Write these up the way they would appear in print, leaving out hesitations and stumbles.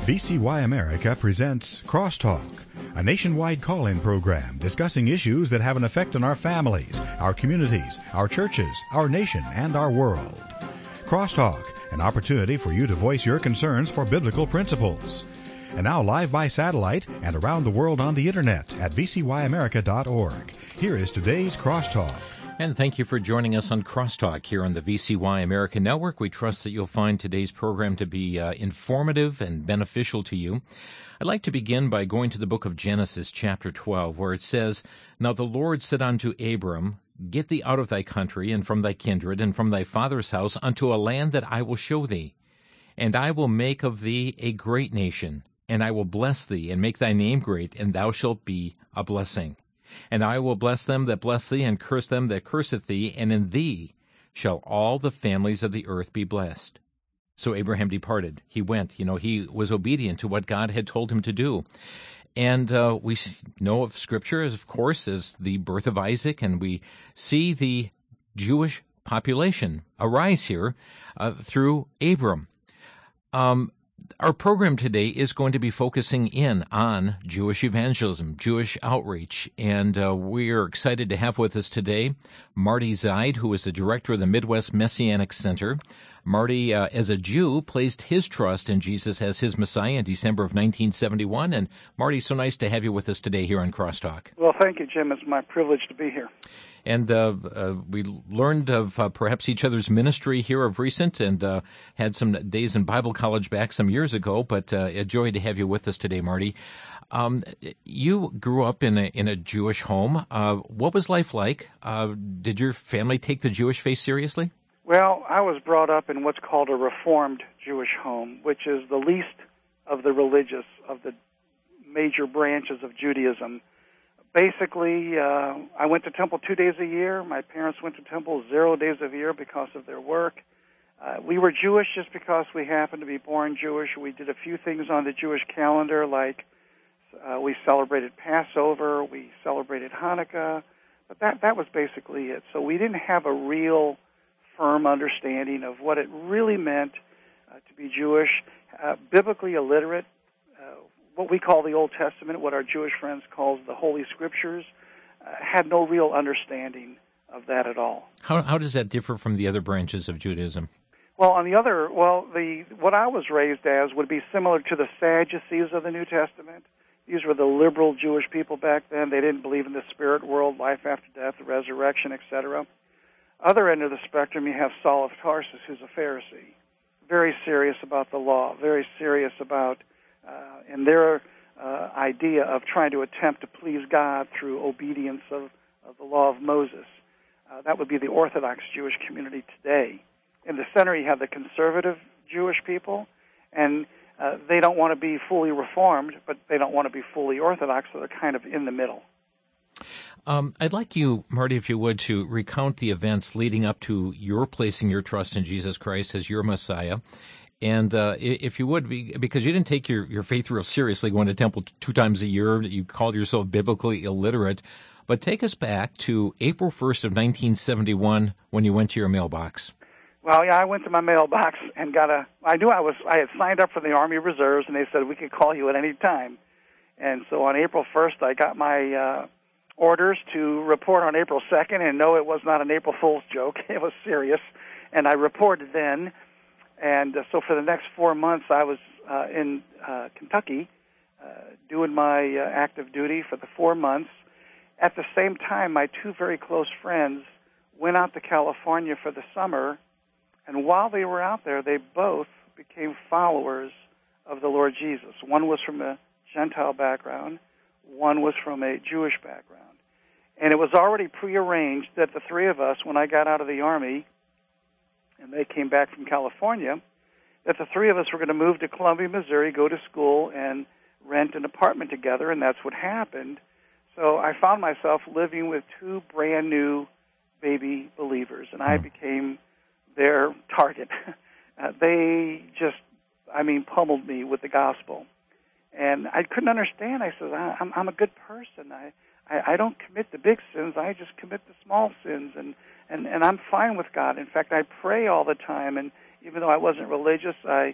VCY America presents Crosstalk, a nationwide call-in program discussing issues that have an effect on our families, our communities, our churches, our nation, and our world. Crosstalk, an opportunity for you to voice your concerns for biblical principles. And now live by satellite and around the world on the internet at vcyamerica.org. Here is today's Crosstalk. And thank you for joining us on Crosstalk here on the VCY America Network. We trust that you'll find today's program to be informative and beneficial to you. I'd like to begin by going to the book of Genesis, chapter 12, where it says, "Now the Lord said unto Abram, Get thee out of thy country, and from thy kindred, and from thy father's house, unto a land that I will show thee. And I will make of thee a great nation, and I will bless thee, and make thy name great, and thou shalt be a blessing. And I will bless them that bless thee, and curse them that curseth thee, and in thee shall all the families of the earth be blessed." So Abraham departed. He went. He was obedient to what God had told him to do. And we know of Scripture, of course, as the birth of Isaac, and we see the Jewish population arise here through Abram. Our program today is going to be focusing in on Jewish evangelism, Jewish outreach, and we are excited to have with us today Marty Zaid, who is the director of the Midwest Messianic Center. Marty, as a Jew, placed his trust in Jesus as his Messiah in December of 1971. And Marty, so nice to have you with us today here on Crosstalk. Well, thank you, Jim. It's my privilege to be here. And we learned of perhaps each other's ministry here of recent, and had some days in Bible college back some years ago, but a joy to have you with us today, Marty. You grew up in a Jewish home. What was life like? Did your family take the Jewish faith seriously? Well, I was brought up in what's called a Reformed Jewish home, which is the least of the religious, of the major branches of Judaism. Basically, I went to temple 2 days a year. My parents went to temple 0 days a year because of their work. We were Jewish just because we happened to be born Jewish. We did a few things on the Jewish calendar, like we celebrated Passover, we celebrated Hanukkah, but that was basically it. So we didn't have a real firm understanding of what it really meant to be Jewish, biblically illiterate, what we call the Old Testament, what our Jewish friends call the Holy Scriptures, had no real understanding of that at all. How does that differ from the other branches of Judaism? Well, what I was raised as would be similar to the Sadducees of the New Testament. These were the liberal Jewish people back then. They didn't believe in the spirit world, life after death, the resurrection, etc. Other end of the spectrum, you have Saul of Tarsus, who's a Pharisee, very serious about the law, very serious about in their idea of trying to attempt to please God through obedience of the law of Moses. That would be the Orthodox Jewish community today. In the center, you have the conservative Jewish people, and they don't want to be fully Reformed, but they don't want to be fully Orthodox, so they're kind of in the middle. I'd like you, Marty, if you would, to recount the events leading up to your placing your trust in Jesus Christ as your Messiah. And if you would, because you didn't take your faith real seriously going to temple 2 times a year, you called yourself biblically illiterate, but take us back to April 1st of 1971 when you went to your mailbox. Well, yeah, I went to my mailbox and I had signed up for the Army Reserves, and they said we could call you at any time. And so on April 1st, I got my orders to report on April 2nd, and no, it was not an April Fool's joke. It was serious, and I reported then. And so for the next 4 months, I was in Kentucky doing my active duty for the 4 months. At the same time, my 2 very close friends went out to California for the summer, and while they were out there, they both became followers of the Lord Jesus. One was from a Gentile background, one was from a Jewish background. And it was already prearranged that the 3 of us, when I got out of the Army and they came back from California, that the 3 of us were going to move to Columbia, Missouri, go to school, and rent an apartment together, and that's what happened. So I found myself living with 2 brand new baby believers, and I became their target. They just, pummeled me with the gospel. And I couldn't understand. I said, I'm a good person. I don't commit the big sins. I just commit the small sins, and I'm fine with God. In fact, I pray all the time, and even though I wasn't religious, I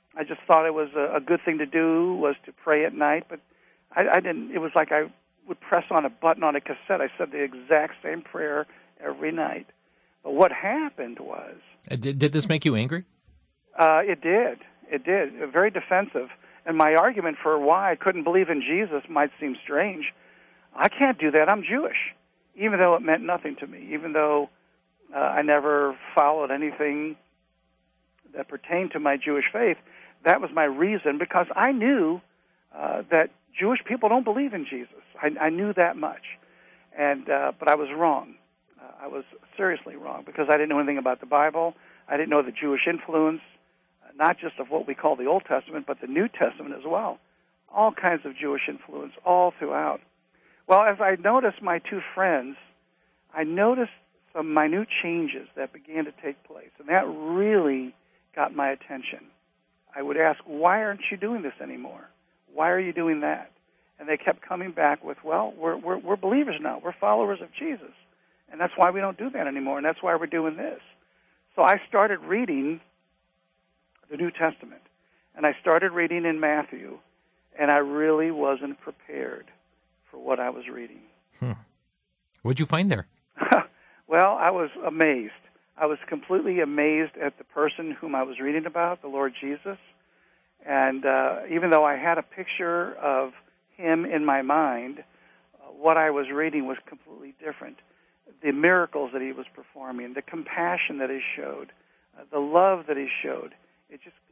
I just thought it was a good thing to do, was to pray at night, but I didn't. It was like I would press on a button on a cassette. I said the exact same prayer every night. But what happened was... Did this make you angry? It did. It did. Very defensive. And my argument for why I couldn't believe in Jesus might seem strange. I can't do that. I'm Jewish, even though it meant nothing to me, even though I never followed anything that pertained to my Jewish faith. That was my reason, because I knew that Jewish people don't believe in Jesus. I knew that much, but I was wrong. I was seriously wrong, because I didn't know anything about the Bible. I didn't know the Jewish influence, not just of what we call the Old Testament, but the New Testament as well. All kinds of Jewish influence all throughout. Well, as I noticed my two friends, I noticed some minute changes that began to take place, and that really got my attention. I would ask, why aren't you doing this anymore? Why are you doing that? And they kept coming back with, well, we're believers now. We're followers of Jesus, and that's why we don't do that anymore, and that's why we're doing this. So I started reading the New Testament, and I started reading in Matthew, and I really wasn't prepared for what I was reading. What'd you find there? Well, I was amazed. I was completely amazed at the person whom I was reading about, the Lord Jesus. And even though I had a picture of him in my mind, what I was reading was completely different. The miracles that he was performing, the compassion that he showed, the love that he showed. It just,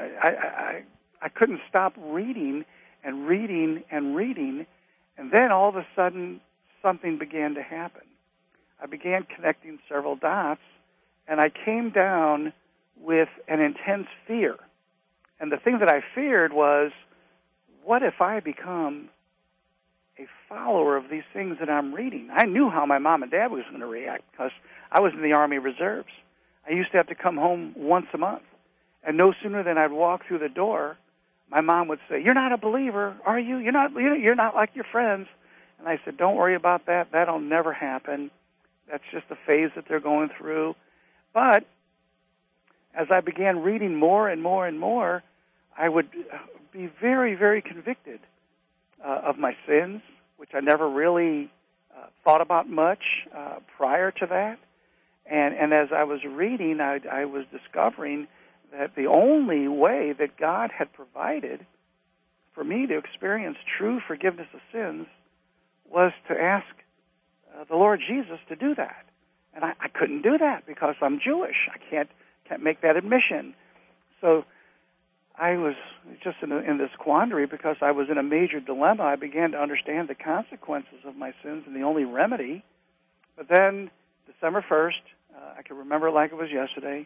I couldn't stop reading and reading and reading, and then all of a sudden something began to happen. I began connecting several dots, and I came down with an intense fear. And the thing that I feared was, what if I become a follower of these things that I'm reading? I knew how my mom and dad was going to react, because I was in the Army Reserves. I used to have to come home once a month. And no sooner than I'd walk through the door, my mom would say, "You're not a believer, are you? You're not like your friends." And I said, "Don't worry about that. That'll never happen. That's just a phase that they're going through." But as I began reading more and more and more, I would be very, very convicted of my sins, which I never really thought about much prior to that. And as I was reading, I was discovering that the only way that God had provided for me to experience true forgiveness of sins was to ask the Lord Jesus to do that. And I couldn't do that because I'm Jewish. I can't make that admission. So I was just in this quandary because I was in a major dilemma. I began to understand the consequences of my sins and the only remedy. But then December 1st, I can remember it like it was yesterday,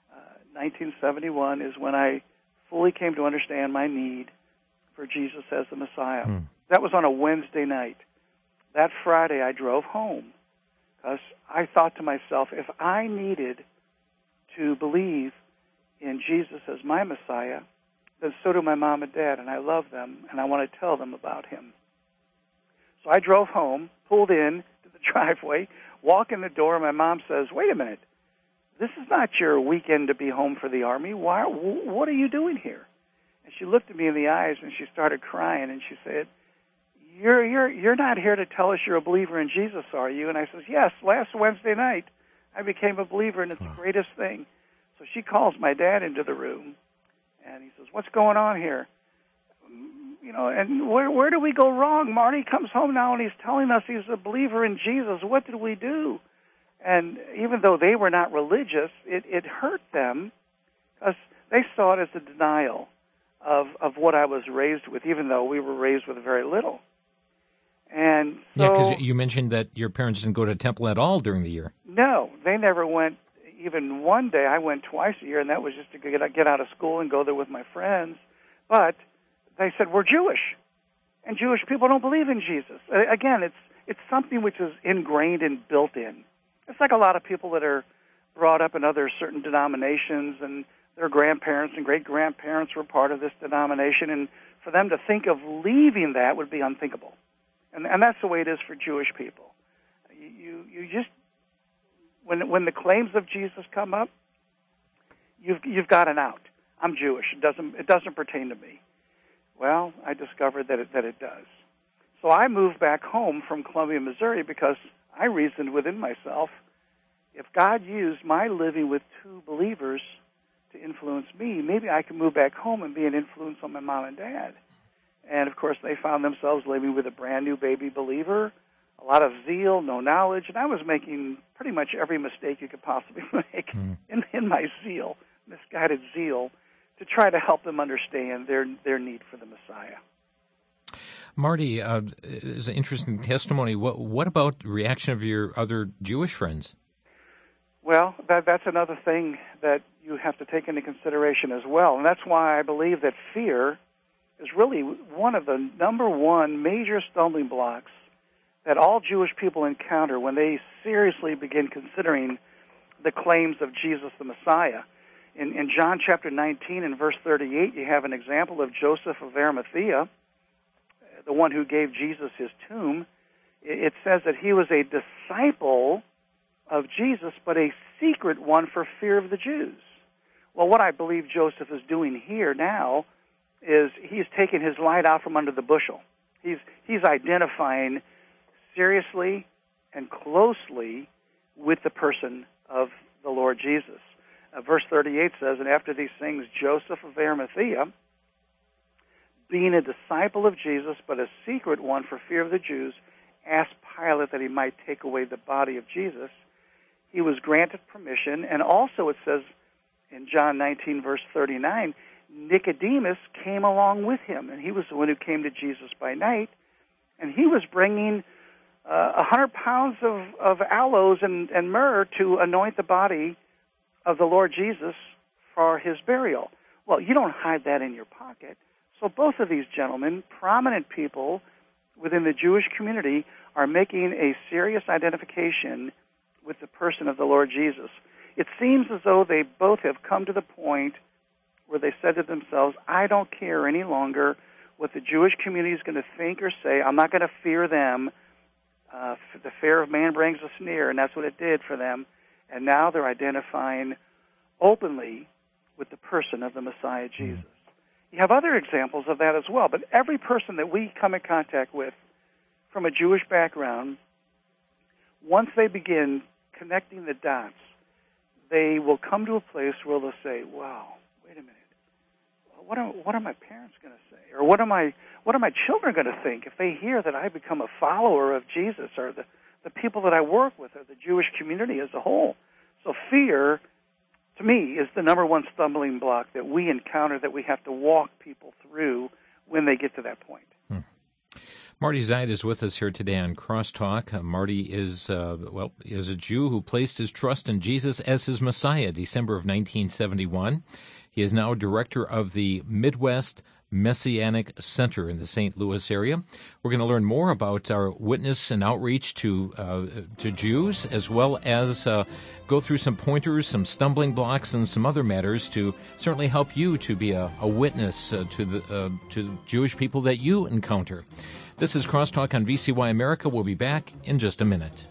1971 is when I fully came to understand my need for Jesus as the Messiah. That was on a Wednesday night. That Friday I drove home because I thought to myself, if I needed to believe in Jesus as my Messiah, then so do my mom and dad, and I love them, and I want to tell them about him. So I drove home, pulled in to the driveway, walk in the door, and my mom says, "Wait a minute. This is not your weekend to be home for the Army. What are you doing here?" And she looked at me in the eyes and she started crying and she said, You're not here to tell us you're a believer in Jesus, are you? And I says, "Yes, last Wednesday night I became a believer, and it's the greatest thing." So she calls my dad into the room and he says, "What's going on here? And where do we go wrong? Marty comes home now and he's telling us he's a believer in Jesus. What did we do?" And even though they were not religious, it hurt them because they saw it as a denial of what I was raised with, even though we were raised with very little. And so, yeah, because you mentioned that your parents didn't go to temple at all during the year. No, they never went even one day. I went twice a year, and that was just to get out of school and go there with my friends. But they said, "We're Jewish, and Jewish people don't believe in Jesus." Again, it's something which is ingrained and built in. It's like a lot of people that are brought up in other certain denominations, and their grandparents and great-grandparents were part of this denomination, and for them to think of leaving that would be unthinkable. And that's the way it is for Jewish people. You just, when the claims of Jesus come up, you've got an out. I'm Jewish. It doesn't pertain to me. Well, I discovered that it does. So I moved back home from Columbia, Missouri, because I reasoned within myself, if God used my living with two believers to influence me, maybe I can move back home and be an influence on my mom and dad. And, of course, they found themselves living with a brand-new baby believer, a lot of zeal, no knowledge, and I was making pretty much every mistake you could possibly make in my zeal, misguided zeal, to try to help them understand their need for the Messiah. Marty, is an interesting testimony. What about the reaction of your other Jewish friends? Well, that's another thing that you have to take into consideration as well, and that's why I believe that fear is really one of the number one major stumbling blocks that all Jewish people encounter when they seriously begin considering the claims of Jesus the Messiah. In John chapter 19 and verse 38, you have an example of Joseph of Arimathea, the one who gave Jesus his tomb. It says that he was a disciple of Jesus, but a secret one for fear of the Jews. Well, what I believe Joseph is doing here now is he's taking his light out from under the bushel. He's identifying seriously and closely with the person of the Lord Jesus. Verse 38 says, and after these things, Joseph of Arimathea, being a disciple of Jesus, but a secret one for fear of the Jews, asked Pilate that he might take away the body of Jesus. He was granted permission, and also it says in John 19, verse 39, Nicodemus came along with him, and he was the one who came to Jesus by night, and he was bringing 100 pounds of aloes and myrrh to anoint the body of the Lord Jesus for his burial. Well, you don't hide that in your pocket. So both of these gentlemen, prominent people within the Jewish community, are making a serious identification with the person of the Lord Jesus. It seems as though they both have come to the point where they said to themselves, I don't care any longer what the Jewish community is going to think or say. I'm not going to fear them. The fear of man brings a sneer, and that's what it did for them. And now they're identifying openly with the person of the Messiah, Jesus. You have other examples of that as well, but every person that we come in contact with from a Jewish background, once they begin connecting the dots, they will come to a place where they'll say, wow, wait a minute, what are my parents going to say? Or what are my children going to think if they hear that I become a follower of Jesus, or the people that I work with, or the Jewish community as a whole? So fear, to me, is the number one stumbling block that we encounter, that we have to walk people through when they get to that point. Marty Zeid is with us here today on Crosstalk. Marty is a Jew who placed his trust in Jesus as his Messiah, December of 1971. He is now director of the Midwest Messianic Center in the St. Louis area. We're going to learn more about our witness and outreach to Jews, as well as go through some pointers, some stumbling blocks, and some other matters to certainly help you to be a witness to the Jewish people that you encounter. This is Crosstalk on VCY America. We'll be back in just a minute.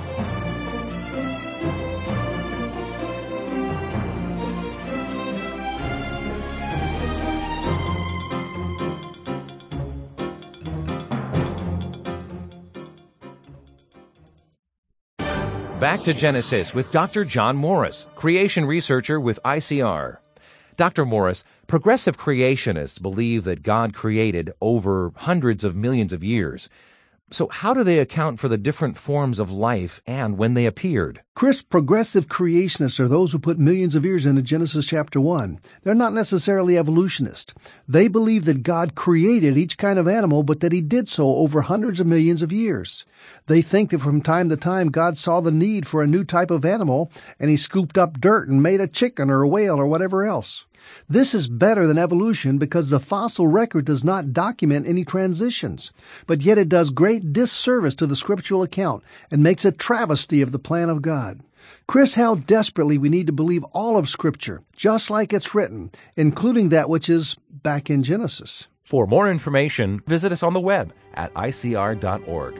Back to Genesis with Dr. John Morris, creation researcher with ICR. Dr. Morris, progressive creationists believe that God created over hundreds of millions of years. So how do they account for the different forms of life and when they appeared? Chris, progressive creationists are those who put millions of years into Genesis chapter 1. They're not necessarily evolutionists. They believe that God created each kind of animal, but that he did so over hundreds of millions of years. They think that from time to time God saw the need for a new type of animal, and he scooped up dirt and made a chicken or a whale or whatever else. This is better than evolution because the fossil record does not document any transitions, but yet it does great disservice to the scriptural account and makes a travesty of the plan of God. Chris, how desperately we need to believe all of Scripture, just like it's written, including that which is back in Genesis. For more information, visit us on the web at icr.org.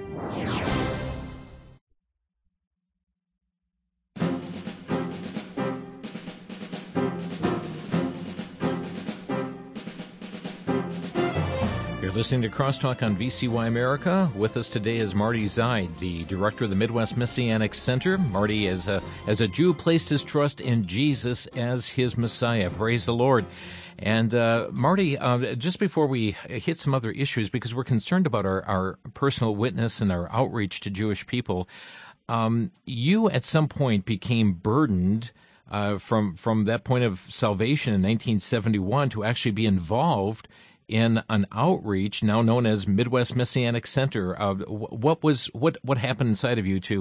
listening to Crosstalk on VCY America. With us today is Marty Zeid, the director of the Midwest Messianic Center. Marty, as a Jew, placed his trust in Jesus as his Messiah. Praise the Lord. And Marty, just before we hit some other issues, because we're concerned about our personal witness and our outreach to Jewish people, you at some point became burdened from that point of salvation in 1971 to actually be involved in an outreach now known as Midwest Messianic Center. What happened inside of you to,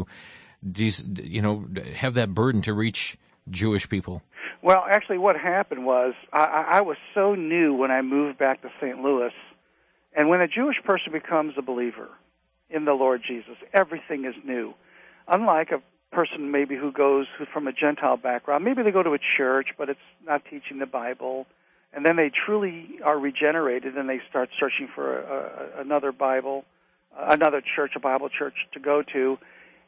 have that burden to reach Jewish people? Well, actually, what happened was I was so new when I moved back to St. Louis, and when a Jewish person becomes a believer in the Lord Jesus, everything is new. Unlike a person maybe who's from a Gentile background, maybe they go to a church, but it's not teaching the Bible. And then they truly are regenerated, and they start searching for another Bible, another church, a Bible church to go to.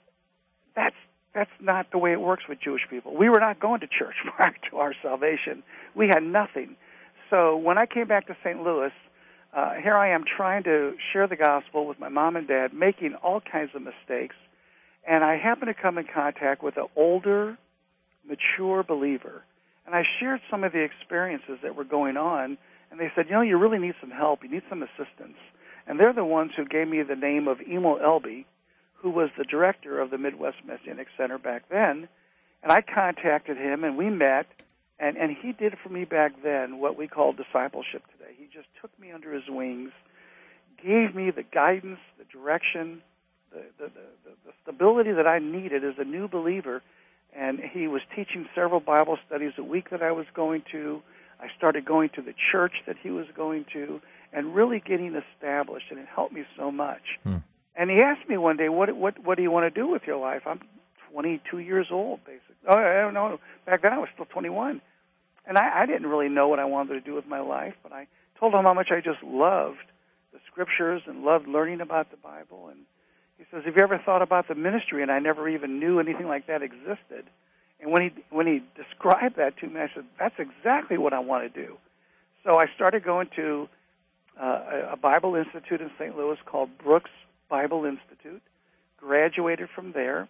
That's not the way it works with Jewish people. We were not going to church prior to our salvation. We had nothing. So when I came back to St. Louis, here I am trying to share the gospel with my mom and dad, making all kinds of mistakes, and I happened to come in contact with an older, mature believer. And I shared some of the experiences that were going on, and they said, you really need some help. You need some assistance. And they're the ones who gave me the name of Emil Elby, who was the director of the Midwest Messianic Center back then. And I contacted him, and we met, and he did for me back then what we call discipleship today. He just took me under his wings, gave me the guidance, the direction, the stability that I needed as a new believer. And he was teaching several Bible studies a week that I was going to. I started going to the church that he was going to and really getting established, and it helped me so much. And he asked me one day, what do you want to do with your life? I'm 22 years old, basically. Oh, I don't know. Back then I was still 21. And I didn't really know what I wanted to do with my life, but I told him how much I just loved the Scriptures and loved learning about the Bible. And he says, have you ever thought about the ministry? And I never even knew anything like that existed. And when he described that to me, I said, that's exactly what I want to do. So I started going to a Bible institute in St. Louis called Brooks Bible Institute, graduated from there.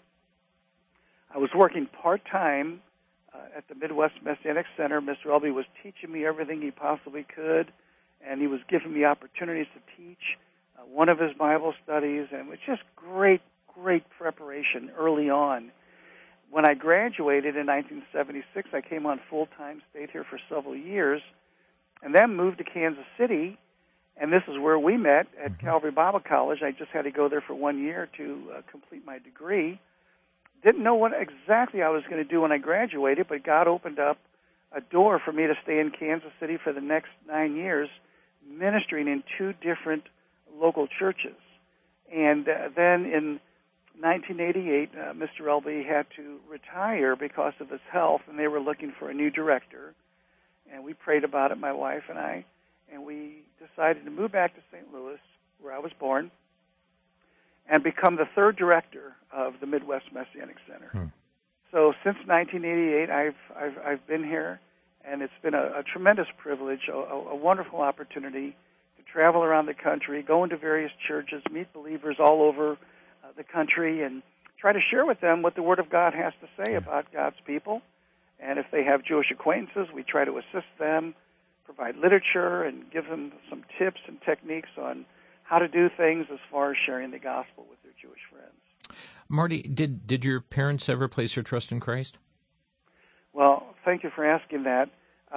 I was working part-time at the Midwest Messianic Center. Mr. Elby was teaching me everything he possibly could, and he was giving me opportunities to teach one of his Bible studies, and it was just great preparation early on. When I graduated in 1976, I came on full-time, stayed here for several years, and then moved to Kansas City, and this is where we met at Calvary Bible College. I just had to go there for 1 year to complete my degree. Didn't know what exactly I was going to do when I graduated, but God opened up a door for me to stay in Kansas City for the next 9 years, ministering in 2 different local churches. And then in 1988, Mr. Elby had to retire because of his health, and they were looking for a new director. And we prayed about it, my wife and I, and we decided to move back to St. Louis, where I was born, and become the 3rd director of the Midwest Messianic Center. So since 1988, I've been here, and it's been a tremendous privilege, a wonderful opportunity to travel around the country, go into various churches, meet believers all over the country, and try to share with them what the Word of God has to say about God's people. And if they have Jewish acquaintances, we try to assist them, provide literature, and give them some tips and techniques on how to do things as far as sharing the gospel with their Jewish friends. Marty, did your parents ever place their trust in Christ? Well, thank you for asking that.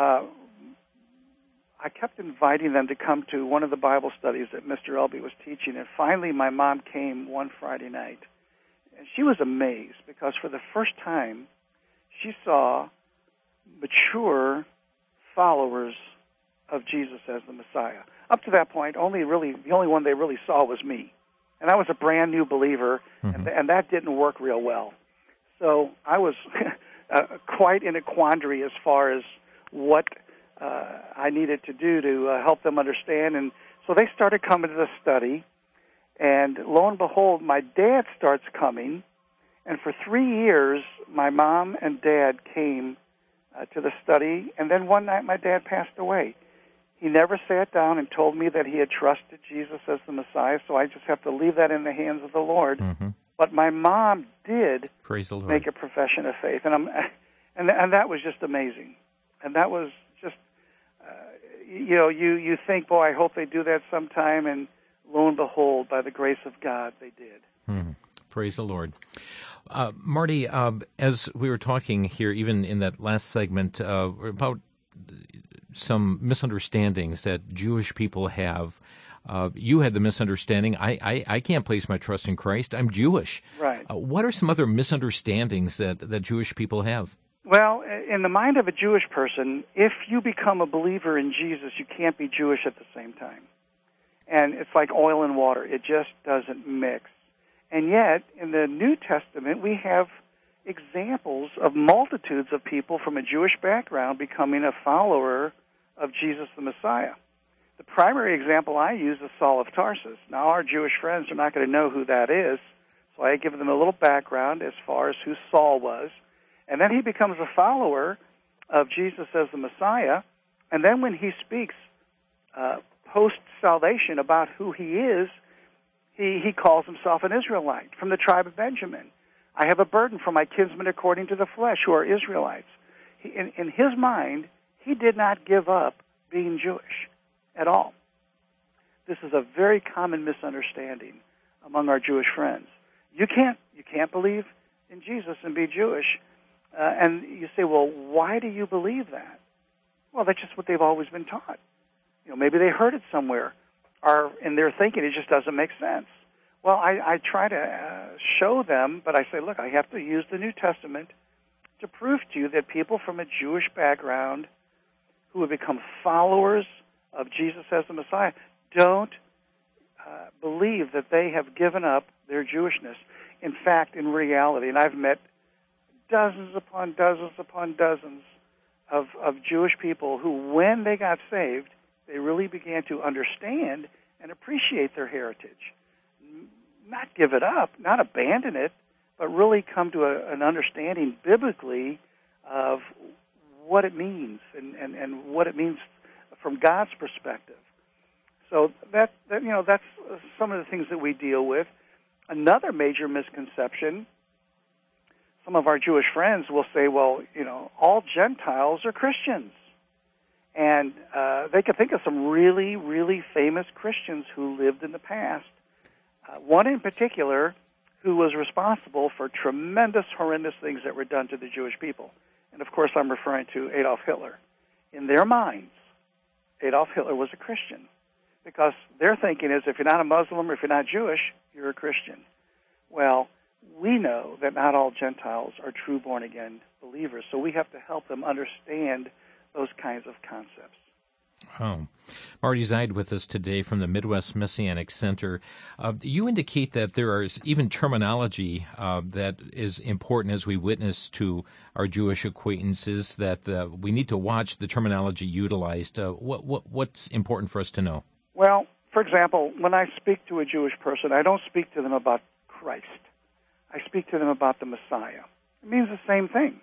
I kept inviting them to come to one of the Bible studies that Mr. Elby was teaching, and finally my mom came one Friday night. And she was amazed because for the first time she saw mature followers of Jesus as the Messiah. Up to that point, the only one they really saw was me. And I was a brand new believer, and that didn't work real well. So I was quite in a quandary as far as what I needed to do to help them understand. And so they started coming to the study, and lo and behold, my dad starts coming. And for 3 years, my mom and dad came to the study, and then one night my dad passed away. He never sat down and told me that he had trusted Jesus as the Messiah, so I just have to leave that in the hands of the Lord. Mm-hmm. But my mom did Praise the Lord. make a profession of faith, and that was just amazing. And that was just, you think, boy, I hope they do that sometime, and lo and behold, by the grace of God, they did. Praise the Lord. Marty, as we were talking here, even in that last segment, about some misunderstandings that Jewish people have. You had the misunderstanding, I can't place my trust in Christ. I'm Jewish. Right. What are some other misunderstandings that Jewish people have? Well, in the mind of a Jewish person, if you become a believer in Jesus, you can't be Jewish at the same time. And it's like oil and water. It just doesn't mix. And yet, in the New Testament, we have examples of multitudes of people from a Jewish background becoming a follower of Jesus the Messiah. The primary example I use is Saul of Tarsus. Now, our Jewish friends are not going to know who that is, so I give them a little background as far as who Saul was. And then he becomes a follower of Jesus as the Messiah. And then when he speaks post-salvation about who he is, he calls himself an Israelite from the tribe of Benjamin. I have a burden for my kinsmen according to the flesh, who are Israelites. In his mind, he did not give up being Jewish at all. This is a very common misunderstanding among our Jewish friends. You can't believe in Jesus and be Jewish. And you say, well, why do you believe that? Well, that's just what they've always been taught. Maybe they heard it somewhere, or in their thinking it just doesn't make sense. Well, I try to show them, but I say, look, I have to use the New Testament to prove to you that people from a Jewish background who have become followers of Jesus as the Messiah don't believe that they have given up their Jewishness. In fact, in reality, and I've met dozens upon dozens upon dozens of Jewish people who, when they got saved, they really began to understand and appreciate their heritage. Not give it up, not abandon it, but really come to an understanding biblically of what it means and what it means from God's perspective. So that's some of the things that we deal with. Another major misconception, some of our Jewish friends will say, well, all Gentiles are Christians. And they could think of some really, really famous Christians who lived in the past. One in particular who was responsible for tremendous, horrendous things that were done to the Jewish people. And, of course, I'm referring to Adolf Hitler. In their minds, Adolf Hitler was a Christian because their thinking is if you're not a Muslim or if you're not Jewish, you're a Christian. Well, we know that not all Gentiles are true born-again believers, so we have to help them understand those kinds of concepts. Oh. Marty Zeid with us today from the Midwest Messianic Center. You indicate that there is even terminology that is important as we witness to our Jewish acquaintances, that we need to watch the terminology utilized. What's important for us to know? Well, for example, when I speak to a Jewish person, I don't speak to them about Christ. I speak to them about the Messiah. It means the same thing.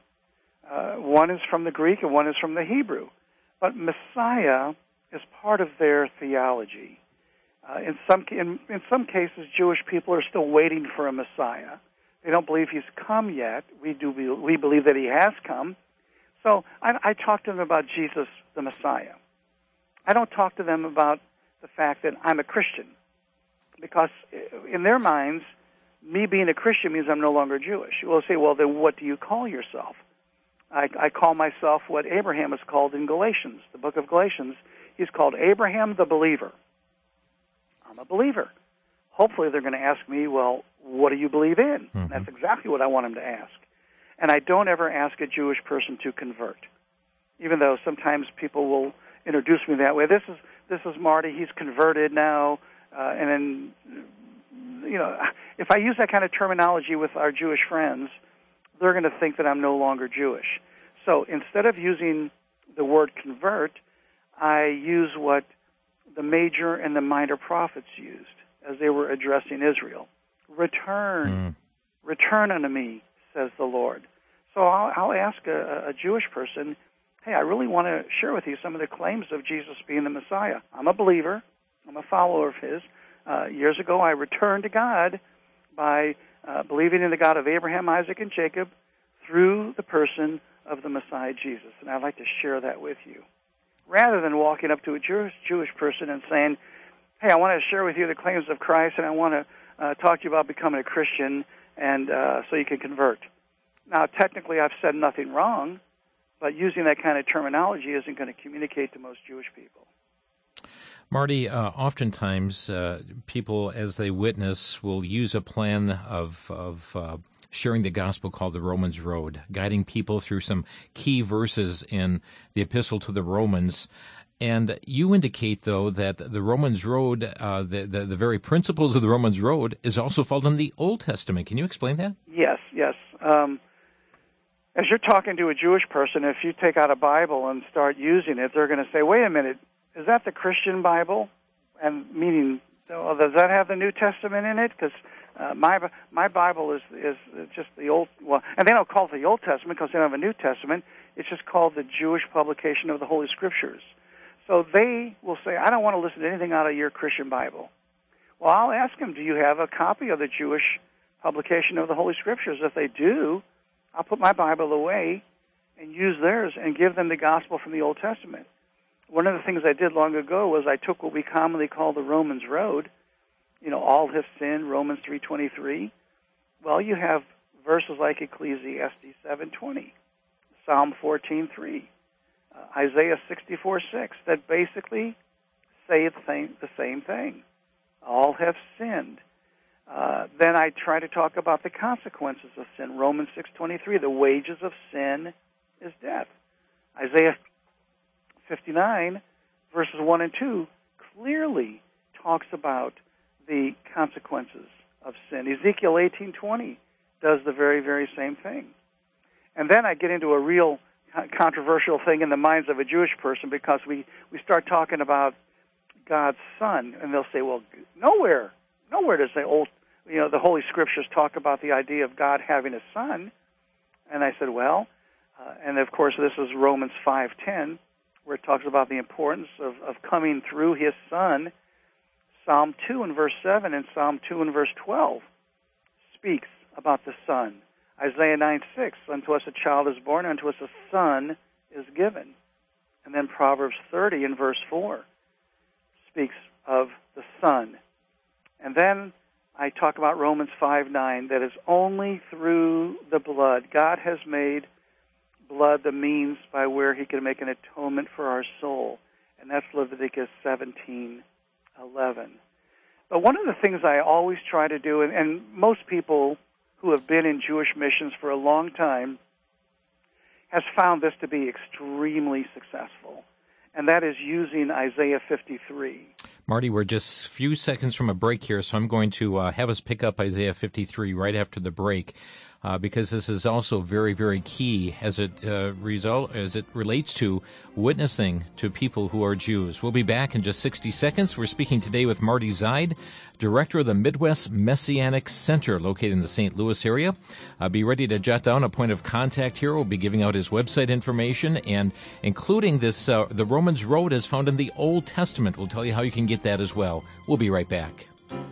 One is from the Greek and one is from the Hebrew. But Messiah is part of their theology. In some cases, Jewish people are still waiting for a Messiah. They don't believe he's come yet. We believe that he has come. So I talk to them about Jesus, the Messiah. I don't talk to them about the fact that I'm a Christian, because in their minds, me being a Christian means I'm no longer Jewish. We'll say, well, then what do you call yourself? I call myself what Abraham is called in Galatians, the book of Galatians. He's called Abraham the believer. I'm a believer. Hopefully they're going to ask me, well, what do you believe in? Mm-hmm. That's exactly what I want them to ask. And I don't ever ask a Jewish person to convert, even though sometimes people will introduce me that way. This is Marty. He's converted now. And then, if I use that kind of terminology with our Jewish friends, they're going to think that I'm no longer Jewish. So instead of using the word convert, I use what the major and the minor prophets used as they were addressing Israel. Return unto me, says the Lord. So I'll ask a Jewish person, hey, I really want to share with you some of the claims of Jesus being the Messiah. I'm a believer. I'm a follower of his. Years ago, I returned to God by believing in the God of Abraham, Isaac, and Jacob through the person of the Messiah, Jesus. And I'd like to share that with you. Rather than walking up to a Jewish person and saying, hey, I want to share with you the claims of Christ, and I want to talk to you about becoming a Christian, and so you can convert. Now, technically, I've said nothing wrong, but using that kind of terminology isn't going to communicate to most Jewish people. Marty, oftentimes people, as they witness, will use a plan of sharing the gospel called the Romans Road, guiding people through some key verses in the Epistle to the Romans. And you indicate, though, that the Romans Road, the very principles of the Romans Road, is also found in the Old Testament. Can you explain that? Yes. As you're talking to a Jewish person, if you take out a Bible and start using it, they're going to say, wait a minute, is that the Christian Bible? And meaning, well, does that have the New Testament in it? Because my Bible is just the Old, well, and they don't call it the Old Testament because they don't have a New Testament. It's just called the Jewish publication of the Holy Scriptures. So they will say, I don't want to listen to anything out of your Christian Bible. Well, I'll ask them, do you have a copy of the Jewish publication of the Holy Scriptures? If they do, I'll put my Bible away and use theirs and give them the gospel from the Old Testament. One of the things I did long ago was I took what we commonly call the Romans Road. You know, all have sinned, Romans 3:23. Well, you have verses like Ecclesiastes 7:20, Psalm 14:3, Isaiah 64:6 that basically say the same thing. All have sinned. Then I try to talk about the consequences of sin. Romans 6:23, the wages of sin is death. Isaiah 59, verses 1 and 2, clearly talks about the consequences of sin. Ezekiel 18:20 does the very, very same thing. And then I get into a real controversial thing in the minds of a Jewish person because we start talking about God's Son, and they'll say, well, nowhere does the Holy Scriptures talk about the idea of God having a son. And I said, well, and of course this is Romans 5:10, where it talks about the importance of coming through his Son. Psalm 2 and verse 7 and Psalm 2 and verse 12 speaks about the Son. Isaiah 9:6, unto us a child is born, unto us a son is given. And then Proverbs 30 and verse 4 speaks of the Son. And then I talk about Romans 5:9, that is only through the blood. God has made blood the means by where he can make an atonement for our soul. And that's Leviticus 17:11. But one of the things I always try to do, and most people who have been in Jewish missions for a long time has found this to be extremely successful, and that is using Isaiah 53. Marty, we're just a few seconds from a break here, so I'm going to have us pick up Isaiah 53 right after the break, because this is also very, very key as it relates to witnessing to people who are Jews. We'll be back in just 60 seconds. We're speaking today with Marty Zeid, director of the Midwest Messianic Center located in the St. Louis area. Be ready to jot down a point of contact here. We'll be giving out his website information, and including this, the Romans Road is found in the Old Testament. We'll tell you how you can get that as well. We'll be right back.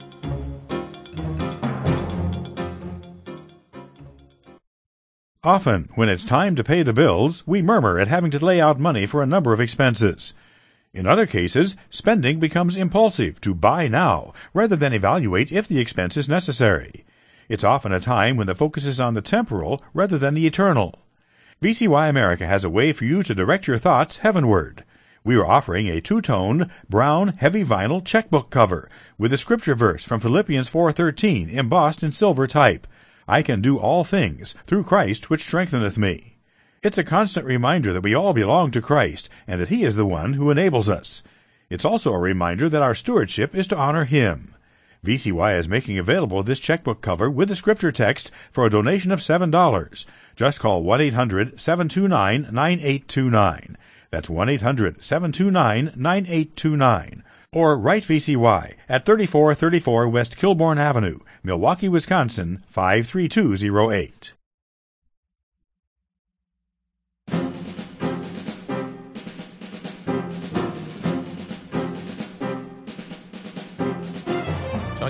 Often, when it's time to pay the bills, we murmur at having to lay out money for a number of expenses. In other cases, spending becomes impulsive to buy now, rather than evaluate if the expense is necessary. It's often a time when the focus is on the temporal rather than the eternal. VCY America has a way for you to direct your thoughts heavenward. We are offering a two-toned, brown, heavy vinyl checkbook cover with a scripture verse from Philippians 4:13 embossed in silver type. I can do all things through Christ which strengtheneth me. It's a constant reminder that we all belong to Christ and that He is the one who enables us. It's also a reminder that our stewardship is to honor Him. VCY is making available this checkbook cover with the scripture text for a donation of $7. Just call 1-800-729-9829. That's 1-800-729-9829. Or write VCY at 3434 West Kilbourne Avenue, Milwaukee, Wisconsin, 53208.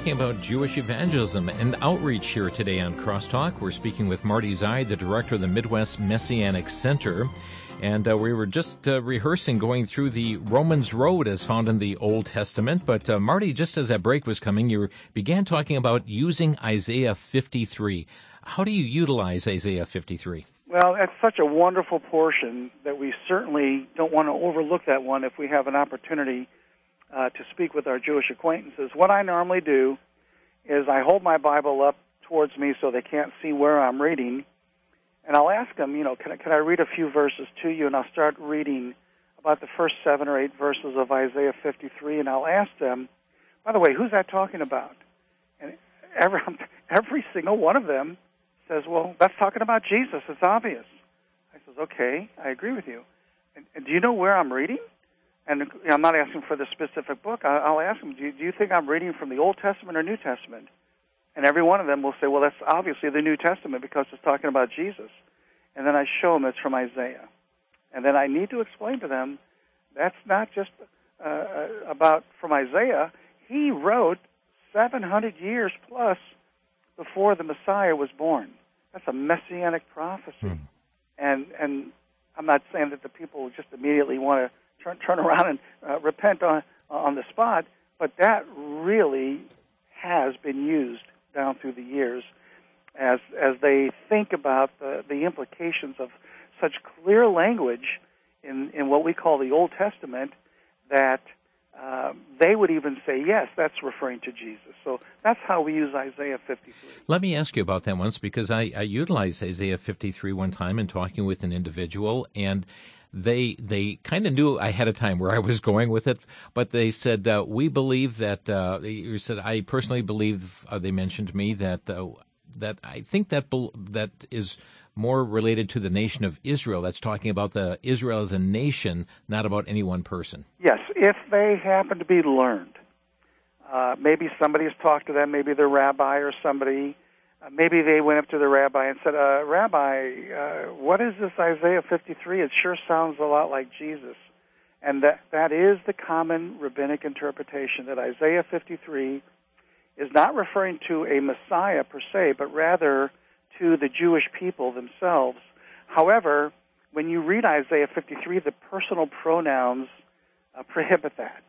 talking about Jewish evangelism and outreach here today on Crosstalk. We're speaking with Marty Zeid, the director of the Midwest Messianic Center. And we were just rehearsing, going through the Romans Road as found in the Old Testament. But Marty, just as that break was coming, you began talking about using Isaiah 53. How do you utilize Isaiah 53? Well, that's such a wonderful portion that we certainly don't want to overlook that one if we have an opportunity to speak with our Jewish acquaintances. What I normally do is I hold my Bible up towards me so they can't see where I'm reading, and I'll ask them, can I read a few verses to you? And I'll start reading about the first 7 or 8 verses of Isaiah 53, and I'll ask them, by the way, who's that talking about? And every single one of them says, well, that's talking about Jesus. It's obvious. I says, okay, I agree with you. And do you know where I'm reading? And I'm not asking for the specific book. I'll ask them, do you think I'm reading from the Old Testament or New Testament? And every one of them will say, well, that's obviously the New Testament because it's talking about Jesus. And then I show them it's from Isaiah. And then I need to explain to them that's not just about from Isaiah. He wrote 700 years plus before the Messiah was born. That's a messianic prophecy. And I'm not saying that the people just immediately want to turn around and repent on the spot, but that really has been used down through the years as they think about the implications of such clear language in what we call the Old Testament that they would even say, yes, that's referring to Jesus. So that's how we use Isaiah 53. Let me ask you about that once, because I utilized Isaiah 53 one time in talking with an individual, and they kind of knew ahead of time where I was going with it, but they said, we believe that, you said, I personally believe, they mentioned to me that I think that is more related to the nation of Israel. That's talking about the Israel as a nation, not about any one person. Yes, if they happen to be learned. Maybe somebody's talked to them, maybe their rabbi or somebody. Maybe they went up to the rabbi and said, Rabbi, what is this Isaiah 53? It sure sounds a lot like Jesus. And that is the common rabbinic interpretation, that Isaiah 53 is not referring to a Messiah per se, but rather to the Jewish people themselves. However, when you read Isaiah 53, the personal pronouns prohibit that.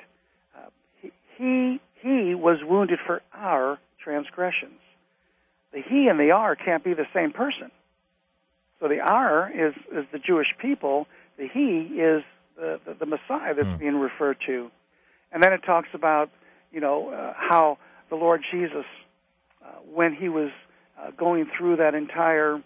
He was wounded for our transgressions. The he and the our can't be the same person. So the our is the Jewish people. The he is the Messiah that's being referred to. And then it talks about, how the Lord Jesus, when he was going through that entire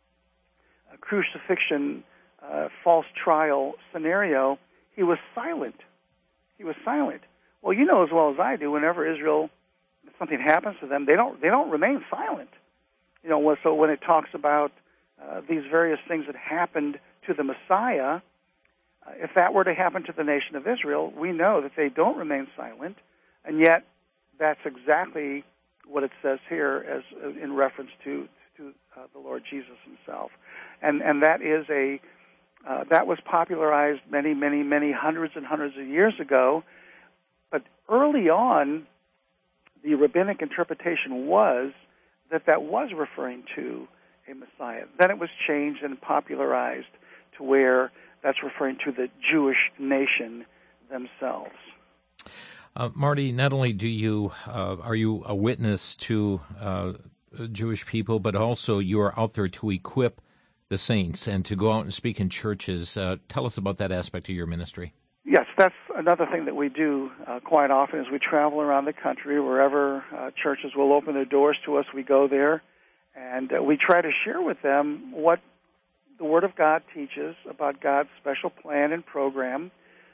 crucifixion, false trial scenario, he was silent. He was silent. Well, you know as well as I do, whenever Israel, something happens to them, they don't remain silent. So when it talks about these various things that happened to the Messiah, if that were to happen to the nation of Israel, we know that they don't remain silent, and yet that's exactly what it says here as in reference to the Lord Jesus himself. And that is that was popularized many hundreds and hundreds of years ago. But early on, the rabbinic interpretation was that was referring to a Messiah. Then it was changed and popularized to where that's referring to the Jewish nation themselves. Marty, not only are you a witness to Jewish people, but also you are out there to equip the saints and to go out and speak in churches. Tell us about that aspect of your ministry. Yes, that's another thing that we do quite often is we travel around the country. Wherever churches will open their doors to us, we go there, and we try to share with them what the Word of God teaches about God's special plan and program.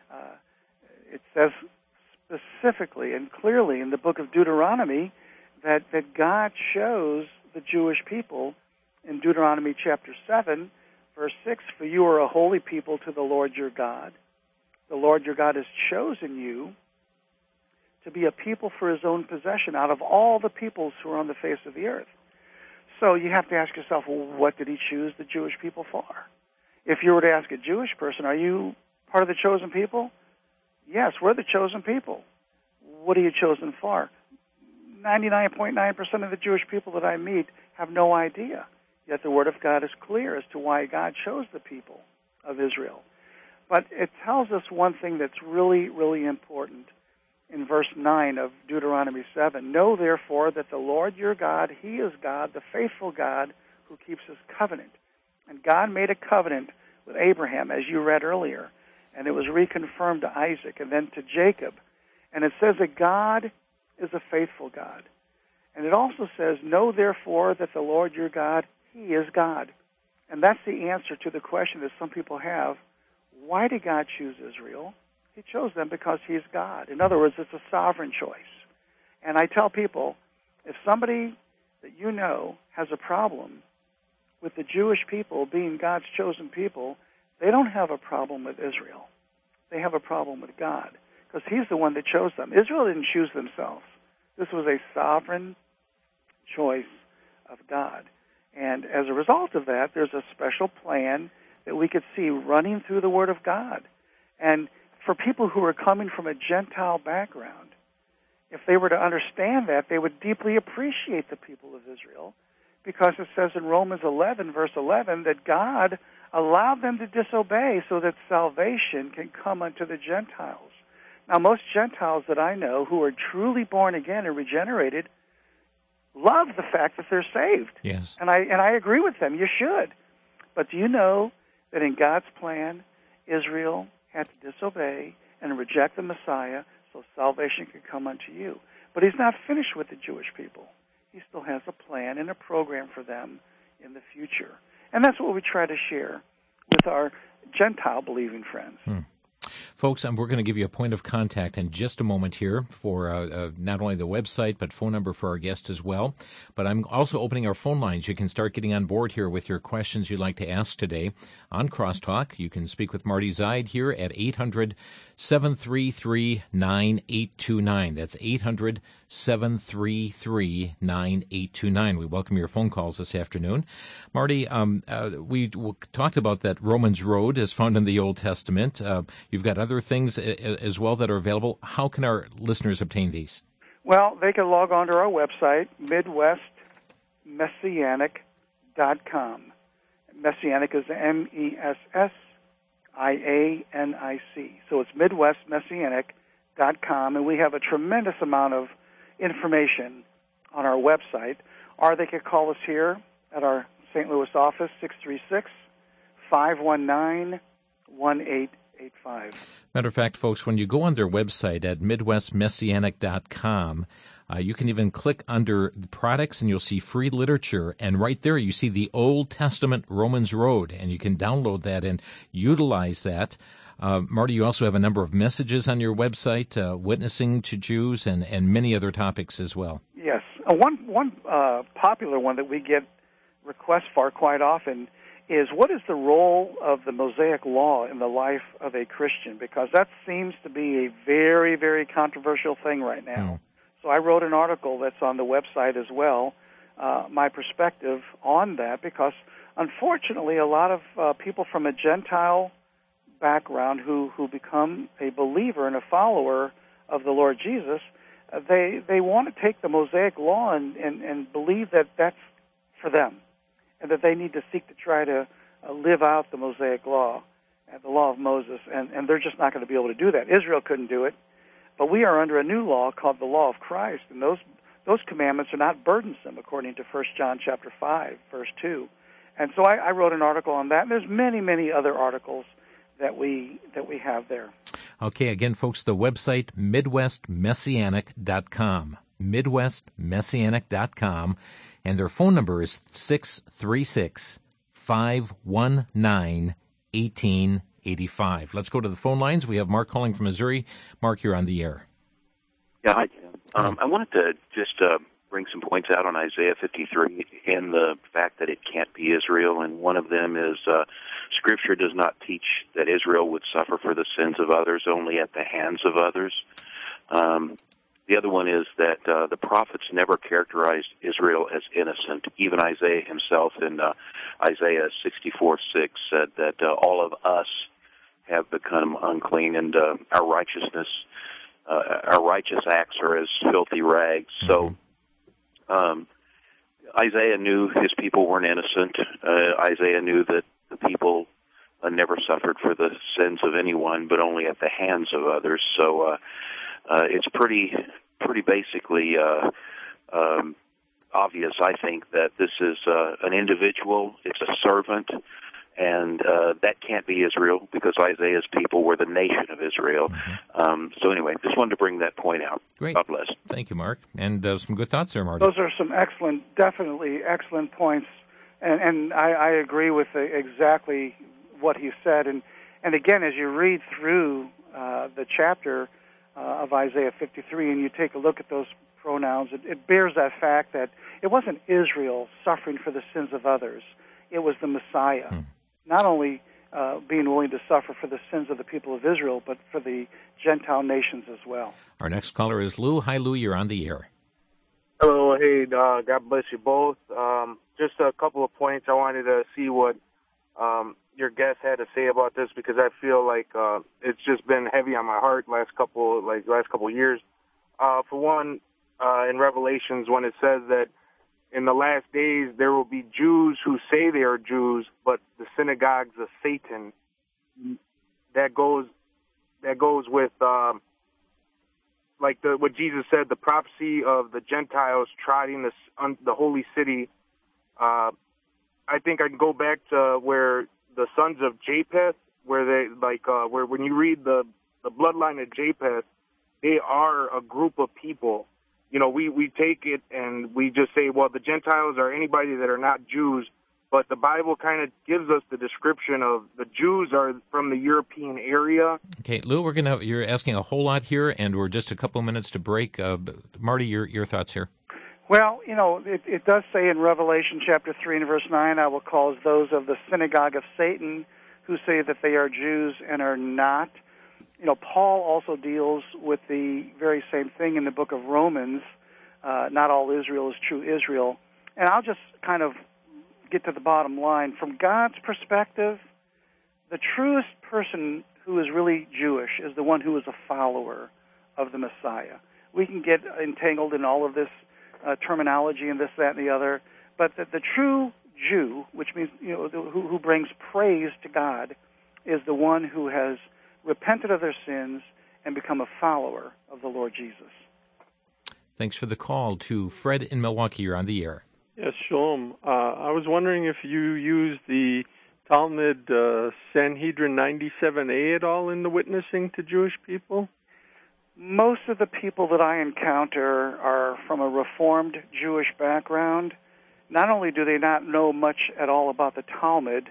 It says specifically and clearly in the book of Deuteronomy that God chose the Jewish people in Deuteronomy chapter 7, verse 6, "For you are a holy people to the Lord your God. The Lord your God has chosen you to be a people for his own possession out of all the peoples who are on the face of the earth." So you have to ask yourself, well, what did he choose the Jewish people for? If you were to ask a Jewish person, are you part of the chosen people? Yes, we're the chosen people. What are you chosen for? 99.9% of the Jewish people that I meet have no idea. Yet the Word of God is clear as to why God chose the people of Israel. But it tells us one thing that's really, really important in verse 9 of Deuteronomy 7. Know, therefore, that the Lord your God, He is God, the faithful God, who keeps His covenant. And God made a covenant with Abraham, as you read earlier, and it was reconfirmed to Isaac and then to Jacob. And it says that God is a faithful God. And it also says, know, therefore, that the Lord your God, He is God. And that's the answer to the question that some people have. Why did God choose Israel? He chose them because He's God. In other words, it's a sovereign choice. And I tell people, if somebody that you know has a problem with the Jewish people being God's chosen people, they don't have a problem with Israel. They have a problem with God, because He's the one that chose them. Israel didn't choose themselves. This was a sovereign choice of God. And as a result of that, there's a special plan that we could see running through the Word of God. And for people who are coming from a Gentile background, if they were to understand that, they would deeply appreciate the people of Israel, because it says in Romans 11, verse 11, that God allowed them to disobey so that salvation can come unto the Gentiles. Now, most Gentiles that I know who are truly born again and regenerated love the fact that they're saved. Yes. And I agree with them. You should. But do you know that in God's plan, Israel had to disobey and reject the Messiah so salvation could come unto you? But He's not finished with the Jewish people. He still has a plan and a program for them in the future. And that's what we try to share with our Gentile-believing friends. Folks, we're going to give you a point of contact in just a moment here for not only the website, but phone number for our guest as well. But I'm also opening our phone lines. You can start getting on board here with your questions you'd like to ask today on Crosstalk. You can speak with Marty Zeid here at 800-733-9829. That's 800-733-9829. We welcome your phone calls this afternoon. Marty, we talked about that Romans Road as found in the Old Testament. You've got other things as well that are available. How can our listeners obtain these? Well, they can log on to our website, MidwestMessianic.com. Messianic is M-E-S-S-I-A-N-I-C. So it's MidwestMessianic.com, and we have a tremendous amount of information on our website. Or they could call us here at our St. Louis office, 636-519-1885. Matter of fact, folks, when you go on their website at MidwestMessianic.com, you can even click under the products and you'll see free literature. And right there you see the Old Testament Romans Road, and you can download that and utilize that. Marty, you also have a number of messages on your website, witnessing to Jews and many other topics as well. Yes. One popular one that we get requests for quite often is, what is the role of the Mosaic Law in the life of a Christian? Because that seems to be a very, very controversial thing right now. So I wrote an article that's on the website as well, my perspective on that, because unfortunately a lot of people from a Gentile background who become a believer and a follower of the Lord Jesus, they want to take the Mosaic Law and believe that that's for them, and that they need to seek to try to live out the Mosaic Law, the law of Moses, and they're just not going to be able to do that. Israel couldn't do it, but we are under a new law called the law of Christ, and those commandments are not burdensome, according to 1 John chapter 5, verse 2. And so I wrote an article on that, and there's many, many other articles that we have there. Okay, again, folks, the website, MidwestMessianic.com, MidwestMessianic.com, and their phone number is 636-519-1885. Let's go to the phone lines. We have Mark calling from Missouri. Mark, you're on the air. Yeah, hi, Tim. I wanted to just bring some points out on Isaiah 53 and the fact that it can't be Israel, and one of them is Scripture does not teach that Israel would suffer for the sins of others, only at the hands of others. The other one is that the prophets never characterized Israel as innocent. Even Isaiah himself in Isaiah 64:6 said that all of us have become unclean, and our righteous acts are as filthy rags. So Isaiah knew his people weren't innocent. Isaiah knew that the people never suffered for the sins of anyone, but only at the hands of others. So it's pretty basically obvious, I think, that this is an individual. It's a servant. And that can't be Israel because Isaiah's people were the nation of Israel. So anyway, just wanted to bring that point out. Great. God bless. Thank you, Mark. And some good thoughts there, Marty. Those are some definitely excellent points. And I agree with exactly what he said. And again, as you read through the chapter of Isaiah 53 and you take a look at those pronouns, it bears that fact that it wasn't Israel suffering for the sins of others. It was the Messiah. Not only being willing to suffer for the sins of the people of Israel, but for the Gentile nations as well. Our next caller is Lou. Hi, Lou. You're on the air. Hello. Hey, God bless you both. Just a couple of points. I wanted to see what your guest had to say about this because I feel like it's just been heavy on my heart last couple of years. For one, in Revelations, when it says that in the last days, there will be Jews who say they are Jews, but the synagogues of Satan. That goes with what Jesus said, the prophecy of the Gentiles trotting the holy city. I think I can go back to where the sons of Japheth, where they where when you read the bloodline of Japheth, they are a group of people. You know, we take it and we just say, well, the Gentiles are anybody that are not Jews, but the Bible kind of gives us the description of the Jews are from the European area. Okay, Lou, you're asking a whole lot here, and we're just a couple minutes to break. Marty, your thoughts here. Well, you know, it does say in Revelation chapter 3 and verse 9, I will cause those of the synagogue of Satan who say that they are Jews and are not. You know, Paul also deals with the very same thing in the book of Romans. Not all Israel is true Israel. And I'll just kind of get to the bottom line. From God's perspective, the truest person who is really Jewish is the one who is a follower of the Messiah. We can get entangled in all of this terminology and this, that, and the other, but the true Jew, which means, you know, who brings praise to God, is the one who has repented of their sins and become a follower of the Lord Jesus. Thanks for the call to Fred in Milwaukee. You're on the air. Yes, Shalom. I was wondering if you use the Talmud Sanhedrin 97a at all in the witnessing to Jewish people? Most of the people that I encounter are from a Reformed Jewish background. Not only do they not know much at all about the Talmud,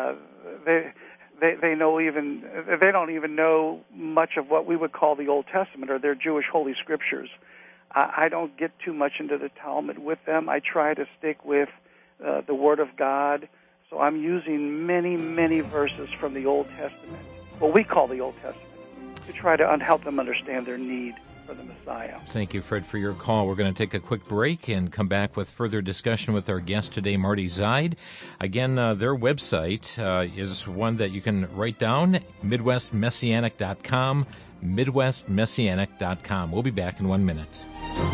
they don't even know much of what we would call the Old Testament or their Jewish Holy Scriptures. I don't get too much into the Talmud with them. I try to stick with the Word of God. So I'm using many, many verses from the Old Testament, what we call the Old Testament, to try to help them understand their need for the Messiah. Thank you, Fred, for your call. We're going to take a quick break and come back with further discussion with our guest today, Marty Zeid. Again, their website is one that you can write down, MidwestMessianic.com, MidwestMessianic.com. We'll be back in 1 minute.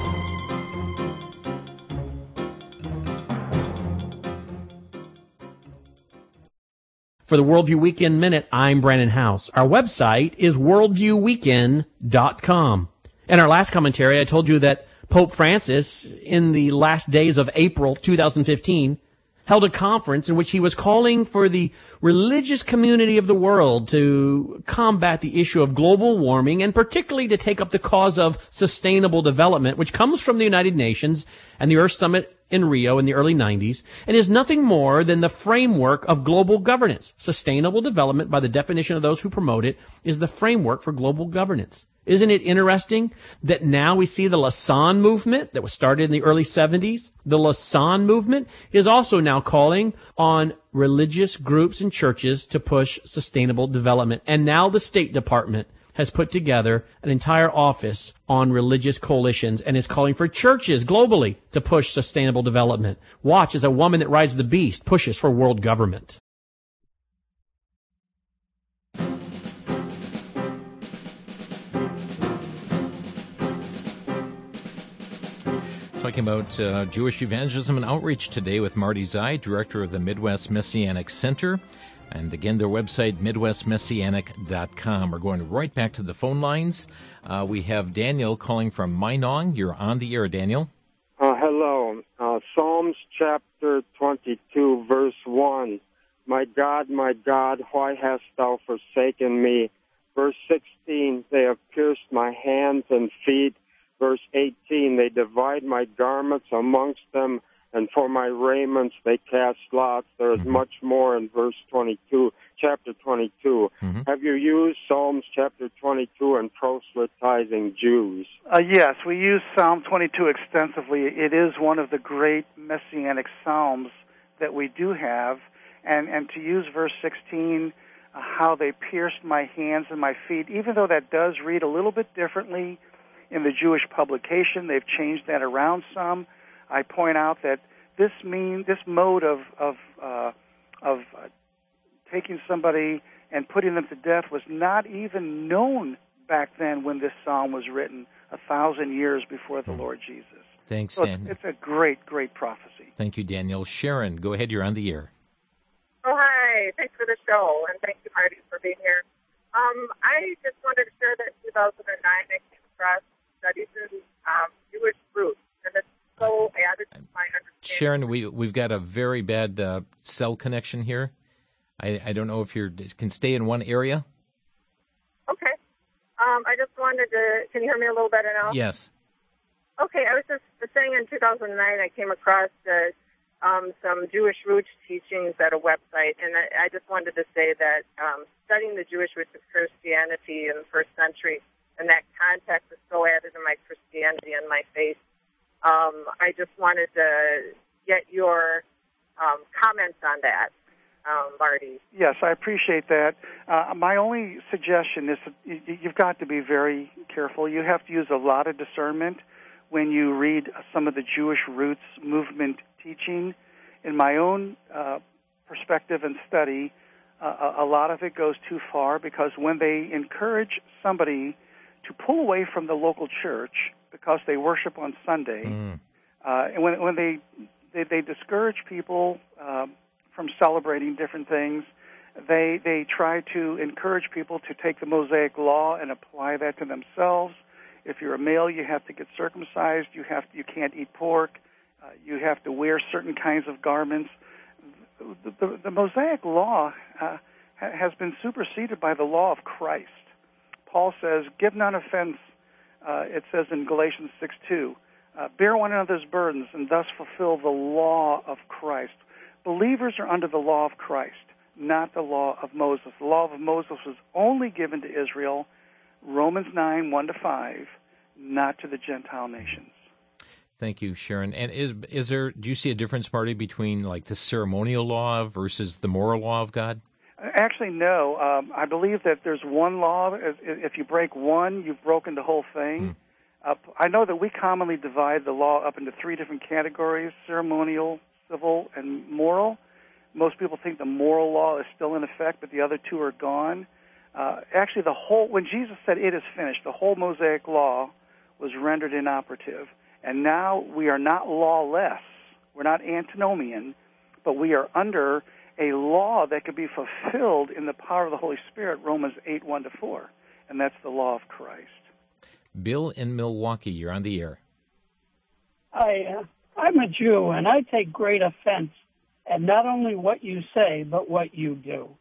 For the Worldview Weekend Minute, I'm Brandon House. Our website is worldviewweekend.com. In our last commentary, I told you that Pope Francis, in the last days of April 2015, held a conference in which he was calling for the religious community of the world to combat the issue of global warming and particularly to take up the cause of sustainable development, which comes from the United Nations and the Earth Summit in Rio in the early 90s, and is nothing more than the framework of global governance. Sustainable development, by the definition of those who promote it, is the framework for global governance. Isn't it interesting that now we see the Lausanne movement that was started in the early 70s? The Lausanne movement is also now calling on religious groups and churches to push sustainable development. And now the State Department has put together an entire office on religious coalitions and is calling for churches globally to push sustainable development. Watch as a woman that rides the beast pushes for world government. Talking about Jewish evangelism and outreach today with Marty Zai, director of the Midwest Messianic Center. And again, their website, MidwestMessianic.com. We're going right back to the phone lines. We have Daniel calling from Minong. You're on the air, Daniel. Hello. Psalms chapter 22, verse 1. My God, why hast thou forsaken me? Verse 16, they have pierced my hands and feet. Verse 18, they divide my garments amongst them, and for my raiments they cast lots. There is much more in verse 22, chapter 22. Have you used Psalms chapter 22 in proselytizing Jews? Yes, we use Psalm 22 extensively. It is one of the great messianic psalms that we do have. And to use verse 16, how they pierced my hands and my feet, even though that does read a little bit differently in the Jewish publication, they've changed that around some. I point out that this mode of taking somebody and putting them to death was not even known back then when this psalm was written, 1,000 years before the Lord Jesus. Thanks, so Daniel. It's a great, great prophecy. Thank you, Daniel. Sharon, go ahead. You're on the air. Oh, hi. Thanks for the show, and thank you, Marty, for being here. I just wanted to share that in 2009 I came across studies in Jewish roots, and it's so added to my understanding. Sharon, we've got a very bad cell connection here. I don't know if you can stay in one area. Okay. I just wanted to, can you hear me a little better now? Yes. Okay, I was just saying in 2009 I came across some Jewish roots teachings at a website, and I just wanted to say that studying the Jewish roots of Christianity in the first century and that context is so added to my Christianity and my faith. I just wanted to get your comments on that, Marty. Yes, I appreciate that. My only suggestion is that you've got to be very careful. You have to use a lot of discernment when you read some of the Jewish roots movement teaching. In my own perspective and study, a lot of it goes too far, because when they encourage somebody to pull away from the local church because they worship on Sunday, and when they discourage people from celebrating different things, they try to encourage people to take the Mosaic Law and apply that to themselves. If you're a male, you have to get circumcised. You can't eat pork. You have to wear certain kinds of garments. The Mosaic Law has been superseded by the law of Christ. Paul says, "Give none offense." It says in Galatians 6:2, "Bear one another's burdens and thus fulfill the law of Christ." Believers are under the law of Christ, not the law of Moses. The law of Moses was only given to Israel, Romans 9:1-5, not to the Gentile nations. Thank you, Sharon. And is there? Do you see a difference, Marty, between like the ceremonial law versus the moral law of God? Actually, no. I believe that there's one law. If you break one, you've broken the whole thing. I know that we commonly divide the law up into three different categories: ceremonial, civil, and moral. Most people think the moral law is still in effect, but the other two are gone. Actually, when Jesus said it is finished, the whole Mosaic law was rendered inoperative. And now we are not lawless. We're not antinomian, but we are under a law that could be fulfilled in the power of the Holy Spirit, Romans 8:1-4, and that's the law of Christ. Bill in Milwaukee, you're on the air. I'm a Jew, and I take great offense at not only what you say, but what you do.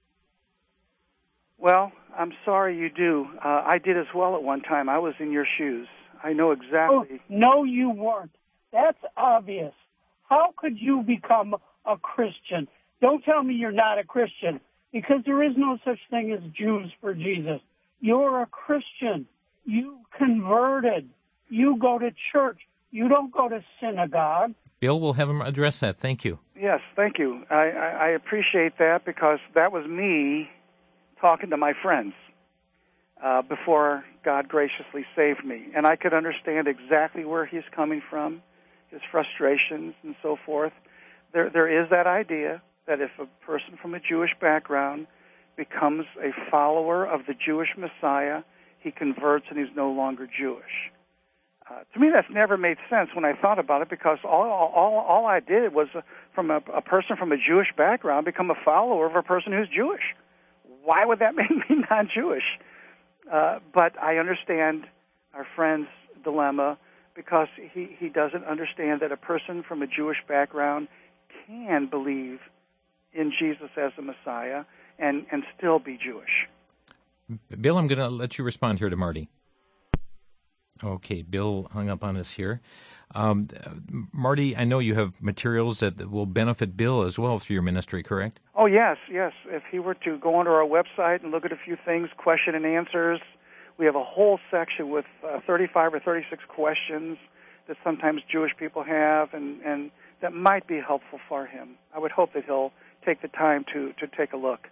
Well, I'm sorry you do. I did as well at one time. I was in your shoes. I know exactly. Oh, no, you weren't. That's obvious. How could you become a Christian? Don't tell me you're not a Christian, because there is no such thing as Jews for Jesus. You're a Christian. You converted. You go to church. You don't go to synagogue. Bill, we'll have him address that. Thank you. Yes, thank you. I appreciate that, because that was me talking to my friends before God graciously saved me. And I could understand exactly where he's coming from, his frustrations and so forth. There is that idea that if a person from a Jewish background becomes a follower of the Jewish Messiah, he converts and he's no longer Jewish. To me, that's never made sense when I thought about it, because all I did was, from a person from a Jewish background, become a follower of a person who's Jewish. Why would that make me non-Jewish? But I understand our friend's dilemma, because he doesn't understand that a person from a Jewish background can believe in Jesus as the Messiah and still be Jewish. Bill, I'm going to let you respond here to Marty. Okay, Bill hung up on us here. Marty, I know you have materials that will benefit Bill as well through your ministry, correct? Oh, yes. If he were to go onto our website and look at a few things, question and answers, we have a whole section with 35 or 36 questions that sometimes Jewish people have, and that might be helpful for him. I would hope that he'll take the time to take a look.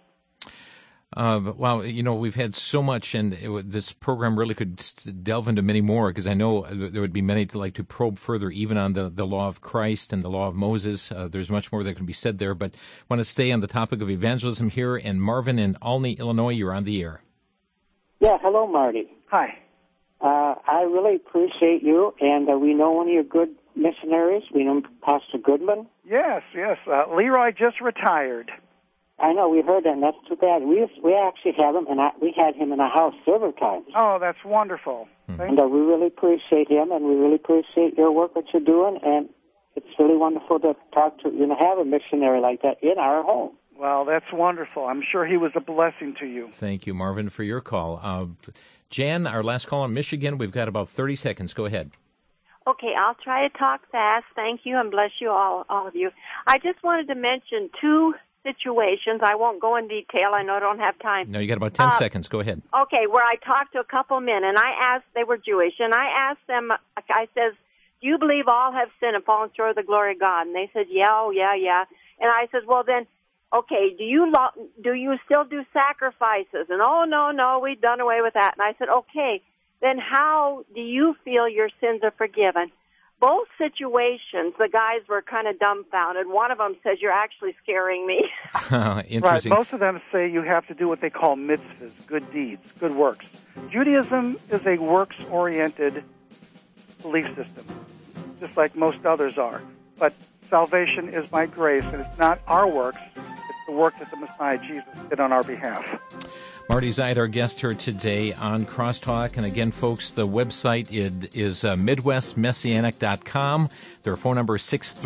Well, we've had so much, and this program really could delve into many more, because I know there would be many to like to probe further, even on the law of Christ and the law of Moses. There's much more that can be said there, but I want to stay on the topic of evangelism here. And Marvin in Olney, Illinois, you're on the air. Yeah, hello, Marty. Hi. I really appreciate you, and we know one of your good missionaries. We know Pastor Goodman. Yes. Leroy just retired. I know, we heard that, and that's too bad. We actually have him, and we had him in our house several times. Oh, that's wonderful. And we really appreciate him, and we really appreciate your work that you're doing, and it's really wonderful to talk to, have a missionary like that in our home. Well, that's wonderful. I'm sure he was a blessing to you. Thank you, Marvin, for your call. Jan, our last call on Michigan, we've got about 30 seconds. Go ahead. Okay, I'll try to talk fast. Thank you, and bless you all of you. I just wanted to mention two situations. I won't go in detail. I know I don't have time. No, you got about 10 seconds. Go ahead. Okay, where I talked to a couple men, and I asked, they were Jewish, and I asked them, I says, do you believe all have sinned and fallen short of the glory of God? And they said, yeah. And I said, well then, okay, do you still do sacrifices? And no, we've done away with that. And I said, okay, then how do you feel your sins are forgiven? Both situations, the guys were kind of dumbfounded. One of them says, you're actually scaring me. Interesting. Right. Both of them say you have to do what they call mitzvahs, good deeds, good works. Judaism is a works-oriented belief system, just like most others are. But salvation is by grace, and it's not our works. It's the work that the Messiah Jesus did on our behalf. Marty Zeit, our guest here today on Crosstalk. And again, folks, the website is MidwestMessianic.com. Their phone number is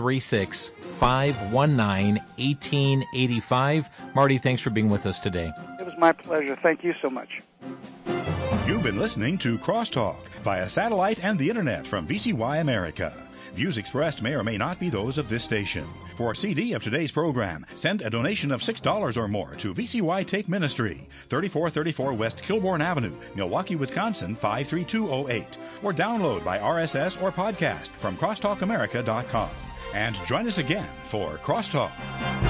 636-519-1885. Marty, thanks for being with us today. It was my pleasure. Thank you so much. You've been listening to Crosstalk via satellite and the Internet from VCY America. Views expressed may or may not be those of this station. For a CD of today's program, send a donation of $6 or more to VCY Tape Ministry, 3434 West Kilbourne Avenue, Milwaukee, Wisconsin, 53208, or download by RSS or podcast from crosstalkamerica.com. And join us again for Crosstalk.